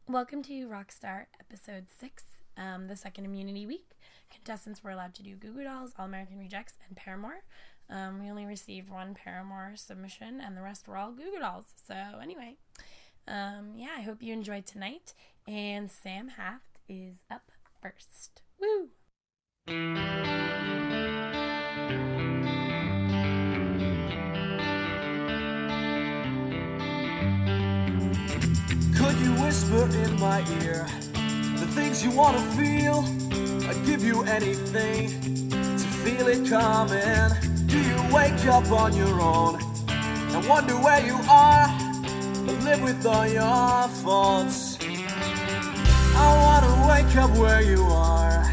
Welcome to Rockstar Episode 6, the second Immunity Week. Contestants were allowed to do Goo Goo Dolls, All American Rejects, and Paramore. We only received one Paramore submission, and the rest were all Goo Goo Dolls. So anyway, I hope you enjoyed tonight. And Sam Haft is up first. Woo! Could you whisper in my ear the things you want to feel? I'd give you anything to feel it coming. Do you wake up on your own and wonder where you are, or live with all your faults? I want to wake up where you are.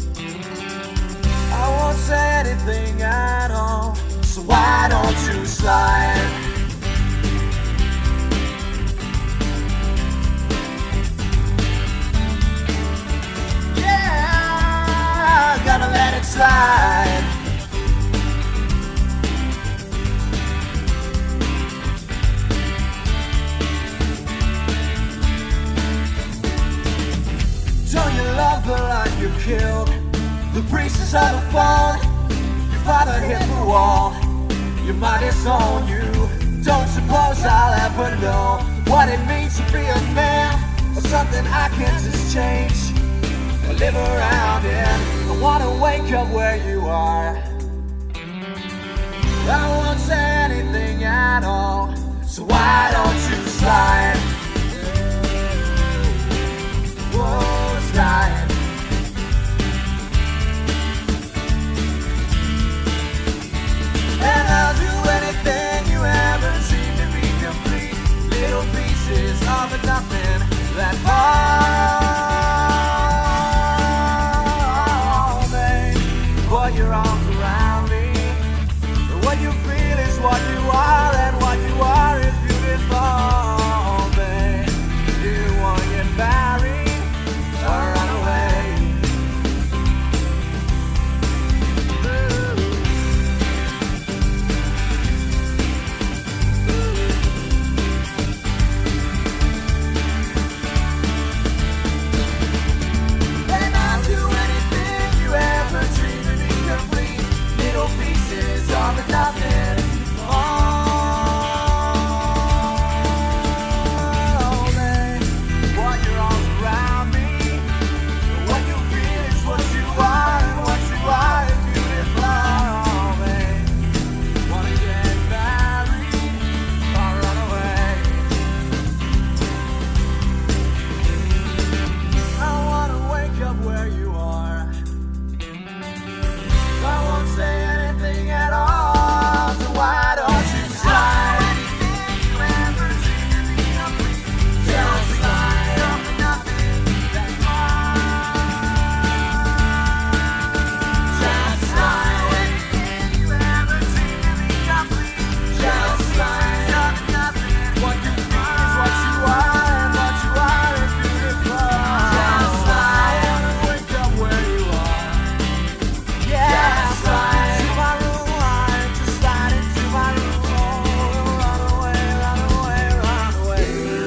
I won't say anything at all, so why don't you slide? Gotta let it slide. Don't you love the life you killed? The pieces of the phone. Your father hit the wall. Your mind is on you. Don't suppose I'll ever know what it means to be a man, or something I can just change or live around in. I wanna wake up where you are. I won't say anything at all, so why don't you slide? Whoa, slide. And I'll do anything you ever dreamed to be complete. Little pieces of a nothing that fall. Put your arms around me. What you feel is what you are, and what you are is beautiful, babe. Do you want to get married or run away? And I'll do anything you ever dreamed to be complete. Little pieces of a nothing. Oh, babe, put your arms around me. What you feel is what you are, and what you are is beautiful, babe. Wanna get married or run away? I wanna wake up where you are. I won't say anything at all, so why don't you slide? Just slide up and nothing that just slide. Just slide up and nothing. What you feel is what you are, and what you are is beautiful. Just slide. I wanna wake up where you are. Yeah, slide to my room, just slide into my room. Oh, run away, run away, run away.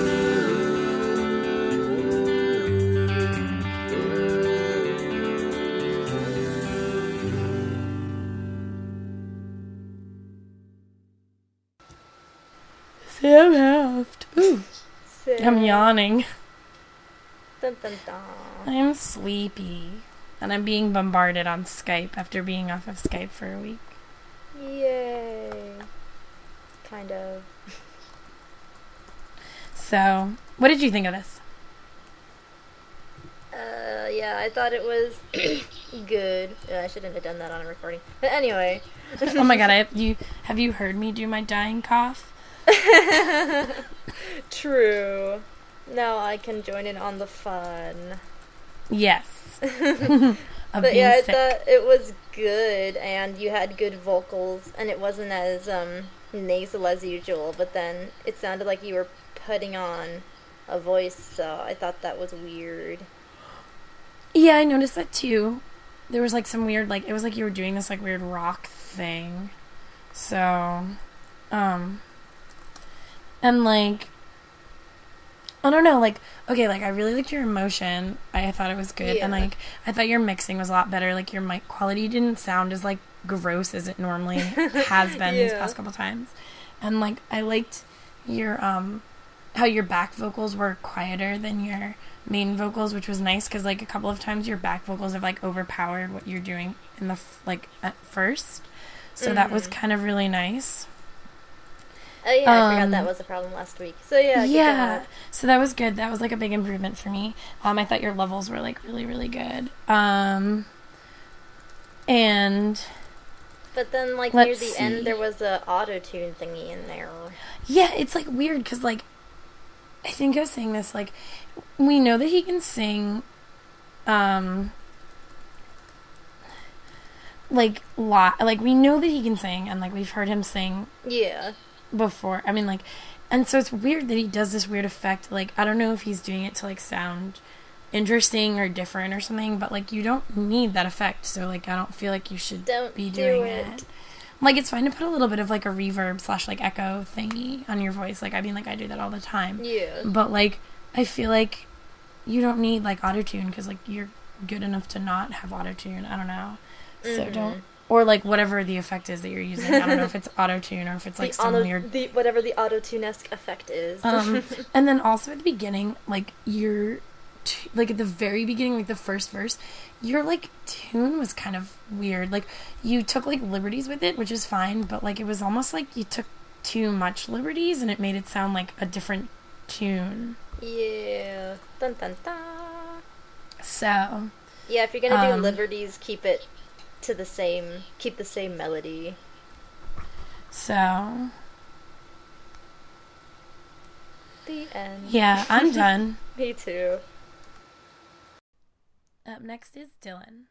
Sam Haft. Ooh, Sam. I'm yawning. Dun, dun, dun. I'm sleepy. And I'm being bombarded on Skype after being off of Skype for a week. Yay. Kind of. So, what did you think of this? Yeah, I thought it was good. I shouldn't have done that on a recording. But anyway. Oh my god, have you heard me do my dying cough? True. Now I can join in on the fun. Yes. But yeah, I thought it was good, and you had good vocals, and it wasn't as nasal as usual, but then it sounded like you were putting on a voice, so I thought that was weird. Yeah, I noticed that too. There was like some weird, like, it was like you were doing this like weird rock thing. So, and like, I don't know, like, okay, like, I really liked your emotion. I thought it was good. Yeah. And, like, I thought your mixing was a lot better. Like, your mic quality didn't sound as, like, gross as it normally has been these past couple times. And, like, I liked your, how your back vocals were quieter than your main vocals, which was nice, because, like, a couple of times your back vocals have, like, overpowered what you're doing in the, like, at first. So that was kind of really nice. Oh, yeah, I forgot that was a problem last week. So, yeah. Yeah. So that was good. That was, like, a big improvement for me. I thought your levels were, like, really, really good. And... But then, like, near the end, there was a auto-tune thingy in there. Yeah, it's, like, weird, because, like, I think I was saying this, like, we know that he can sing, like, we know that he can sing, and, like, we've heard him sing. Yeah. Before. I mean, like, and so it's weird that he does this weird effect. Like, I don't know if he's doing it to, like, sound interesting or different or something, but, like, you don't need that effect, so, like, I don't feel like you should be doing it. Like, it's fine to put a little bit of, like, a reverb / like, echo thingy on your voice. Like, I mean, like, I do that all the time. Yeah. But, like, I feel like you don't need, like, auto-tune, because, like, you're good enough to not have auto-tune. I don't know. So don't... Or, like, whatever the effect is that you're using. I don't know if it's auto-tune or if it's, like, some weird... whatever the auto-tune-esque effect is. And then also at the beginning, like, like, at the very beginning, like, the first verse, your, like, tune was kind of weird. Like, you took, like, liberties with it, which is fine, but, like, it was almost like you took too much liberties, and it made it sound like a different tune. Yeah. Dun, dun, dun. So... Yeah, if you're gonna do liberties, keep it... keep the same melody. So... The end. Yeah, I'm done. Me too. Up next is Dylan.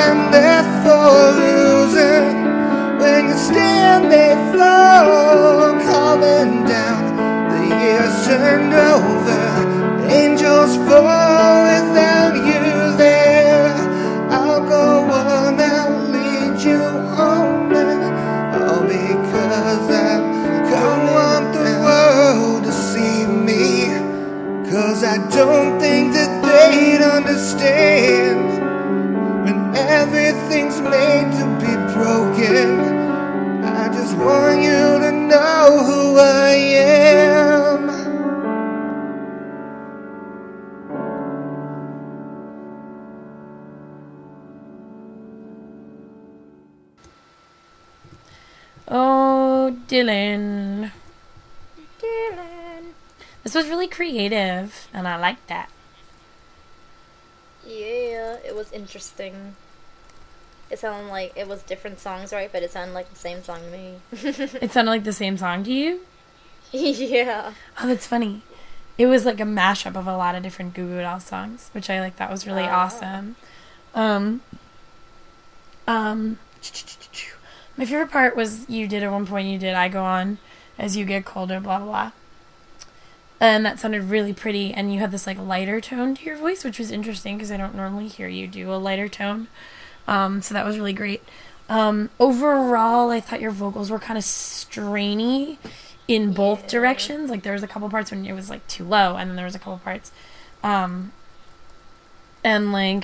and therefore losing. When you stand, they fall, coming down. The years turn over, angels fall without you there. I'll go on, I'll lead you home, all because I don't want the world to see me. 'Cause I don't think that they'd understand when everything's made to be broken. I just want you to know who I am. Oh, Dylan. Dylan. This was really creative, and I liked that. Yeah, it was interesting. It sounded like it was different songs, right? But it sounded like the same song to me. It sounded like the same song to you? Yeah. Oh, that's funny. It was like a mashup of a lot of different Goo Goo Dolls songs, which I like. That was really awesome. My favorite part was you did at one point, you did I Go On As You Get Colder, blah, blah, blah. And that sounded really pretty, and you had this like lighter tone to your voice, which was interesting because I don't normally hear you do a lighter tone. So that was really great. Overall, I thought your vocals were kind of strainy in both directions. Like there was a couple parts when it was like too low, and then there was a couple parts, and like,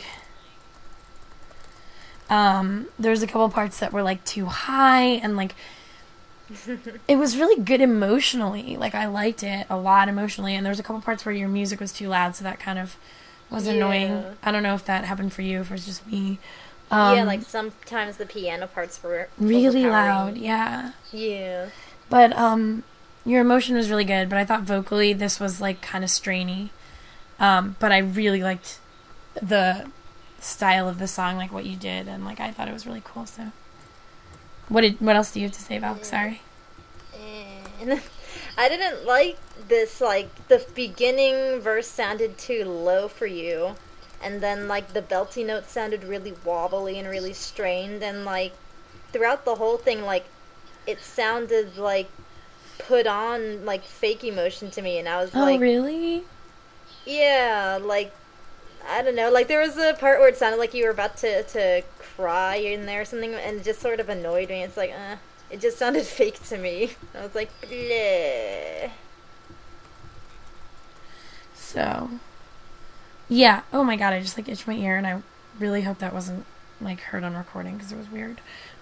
there was a couple parts that were like too high, and like, it was really good emotionally. Like I liked it a lot emotionally, and there was a couple parts where your music was too loud, so that kind of was annoying. I don't know if that happened for you, if it was just me. Yeah, like sometimes the piano parts were really loud. Yeah. Yeah. But your emotion was really good, but I thought vocally this was like kind of strainy. But I really liked the style of the song, like what you did, and like I thought it was really cool. So, what else do you have to say, Val? Sorry. And I didn't like this. Like the beginning verse sounded too low for you. And then, like, the belty notes sounded really wobbly and really strained. And, like, throughout the whole thing, like, it sounded, like, put on, like, fake emotion to me. And I was like... Oh, really? Yeah, like, I don't know. Like, there was a part where it sounded like you were about to cry in there or something. And it just sort of annoyed me. It's like, it just sounded fake to me. I was like, bleh. So... Yeah. Oh my god, I just like itched my ear, and I really hope that wasn't like heard on recording because it was weird.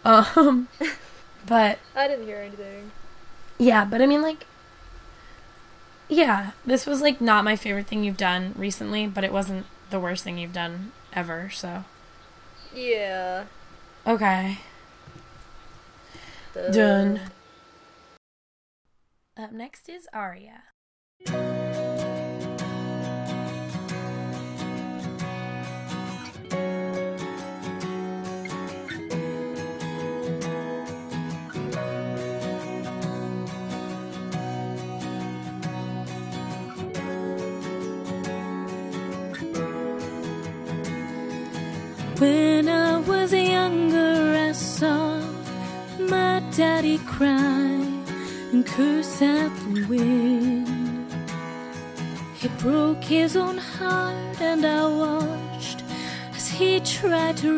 But I didn't hear anything. Yeah, but I mean, like, yeah, this was like not my favorite thing you've done recently, but it wasn't the worst thing you've done ever. So yeah. Okay. Done. Up next is Aria. When I was younger, I saw my daddy cry and curse at the wind. He broke his own heart, and I watched as he tried to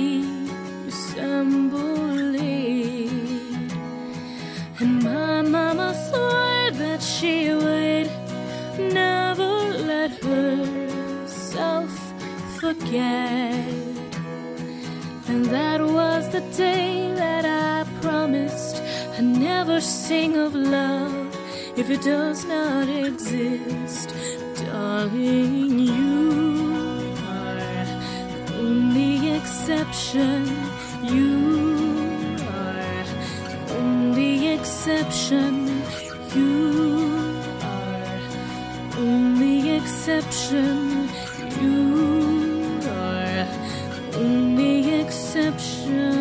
reassemble it. And my mama swore that she would never let herself forget. And that was the day that I promised I'd never sing of love if it does not exist. Darling, you are the only exception. You are the only exception. You are the only exception. You are the only exception.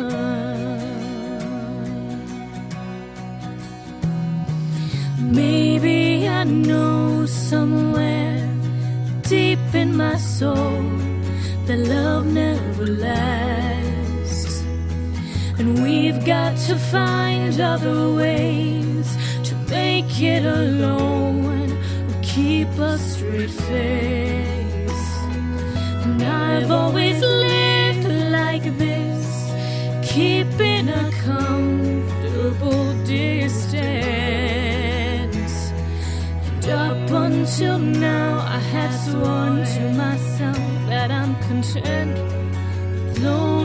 Maybe I know somewhere deep in my soul that love never lasts. And we've got to find other ways to make it alone or keep a straight face. And I've always lived like this, keeping a comfortable distance. And up until now I had sworn to myself that I'm content with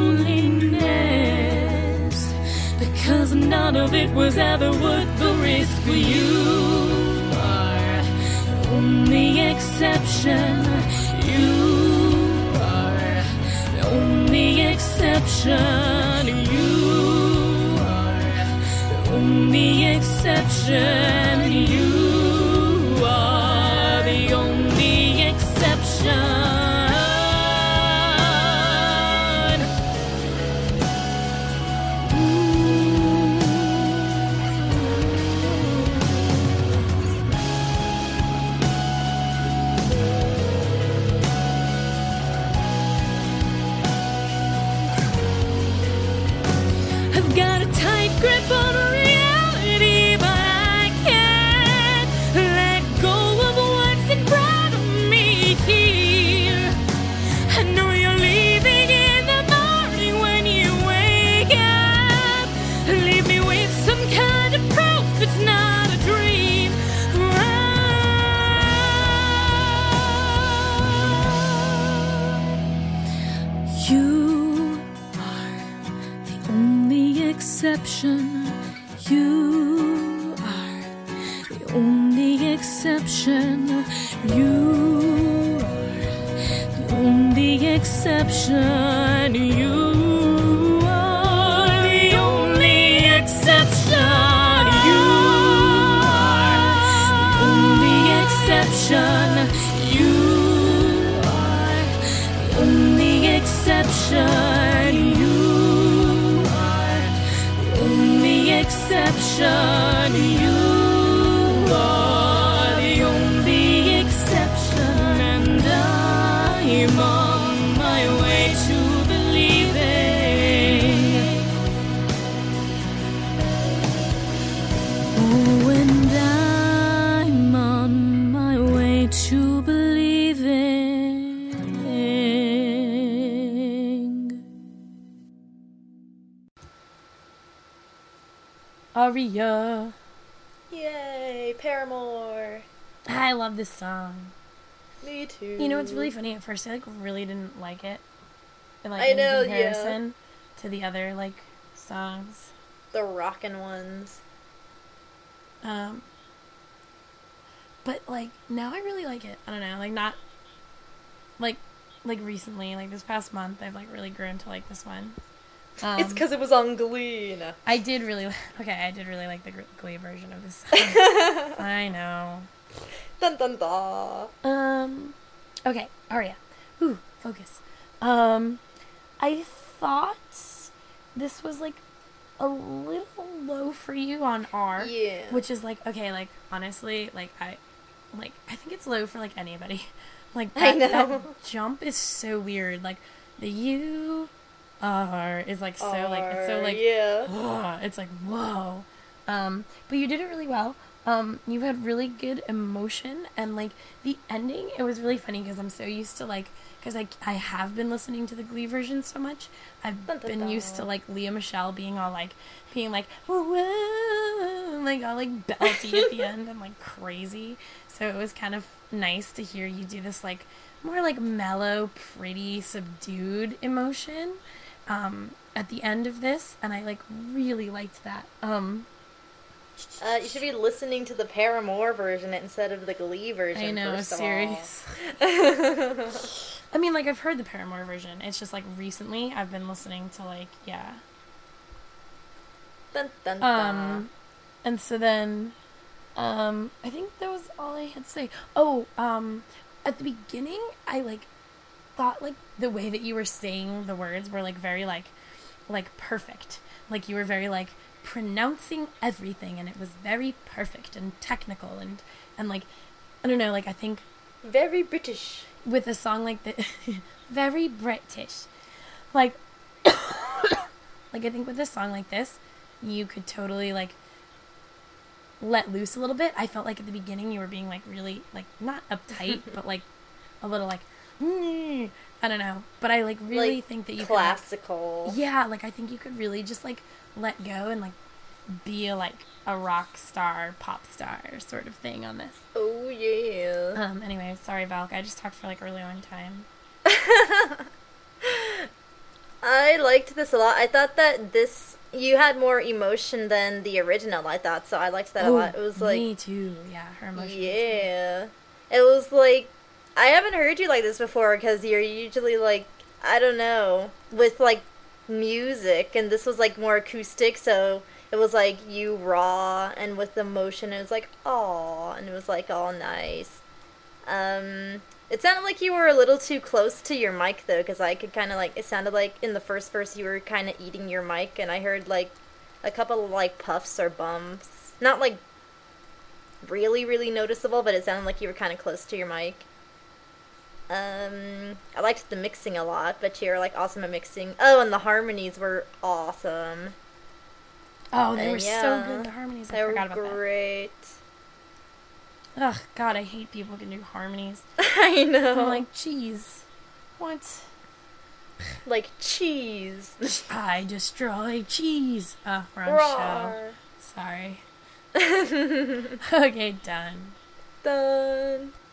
loneliness, because none of it was ever worth the risk. For you are the only exception. You are the only exception. You are the only exception. You are the only exception. I've got a tight grip on reality, but I can't let go of what's in front of me here. I know you're leaving in the morning when you wake up. Leave me with some kind of proof it's not a dream. You are the only exception. You are the only exception. You are the only exception. You are the only exception. You are the only exception. You are the only exception. You are the only exception. You are the only exception. And I'm on my way to believing. Oh, and I'm on my way to believing. Aria. Yay, Paramore. I love this song. Me too. You know, it's really funny. At first, I really didn't like it. And, I in know, comparison to the other songs. The rockin' ones. But now I really like it. I don't know, not recently, this past month, I've really grown to like this one. It's because it was on Glee. No. I did really like the Glee version of this song. I know. Dun dun dun. Okay, Aria. Ooh, focus. I thought this was a little low for you on R. Yeah. Which is okay, honestly, I think it's low for anybody. I know. That jump is so weird. The U R is so it's so yeah. whoa, it's whoa. But you did it really well. You had really good emotion, and the ending, it was really funny because I'm so used to because I have been listening to the Glee version so much. I've been used to Lea Michele being all whoa, all belty at the end and crazy. So it was kind of nice to hear you do this more mellow, pretty, subdued emotion at the end of this, and I really liked that. You should be listening to the Paramore version instead of the Glee version. I know, first serious. I mean, I've heard the Paramore version. It's just recently I've been listening to yeah. Dun, dun, dun. And so then, I think that was all I had to say. Oh, at the beginning, I thought the way that you were saying the words were very perfect. You were very pronouncing everything, and it was very perfect and technical and I don't know, I think very British. with a song like this, very British. Like, like I think with a song like this, you could totally like let loose a little bit. I felt like at the beginning you were being like really like not uptight, but like a little like I don't know. But I like really like think that you classical. could, yeah, like I think you could really just like let go and like be a rock star, pop star sort of thing on this. Oh yeah. Anyway, sorry Valk, I just talked for like a really long time. I liked this a lot. I thought that you had more emotion than the original, I thought, so I liked that a lot. It was like... Me too, yeah, her emotion. Yeah. It was like... I haven't heard you like this before, because you're usually like, I don't know, with like music, and this was like more acoustic, so it was like you raw, and with emotion, it was like, aww, and it was like all nice. It sounded like you were a little too close to your mic, though, because I could kind of, like, it sounded like in the first verse you were kind of eating your mic, and I heard, like, a couple of, like, puffs or bumps. Not, like, really, really noticeable, but it sounded like you were kind of close to your mic. I liked the mixing a lot, but you're, like, awesome at mixing. Oh, and the harmonies were awesome. Oh, they were so good, the harmonies. I forgot about that. They were great. Ugh, God, I hate people who can do harmonies. I know. I'm like, cheese. What? Like cheese. I destroy cheese. We're on show. Sorry. Okay, done. Done.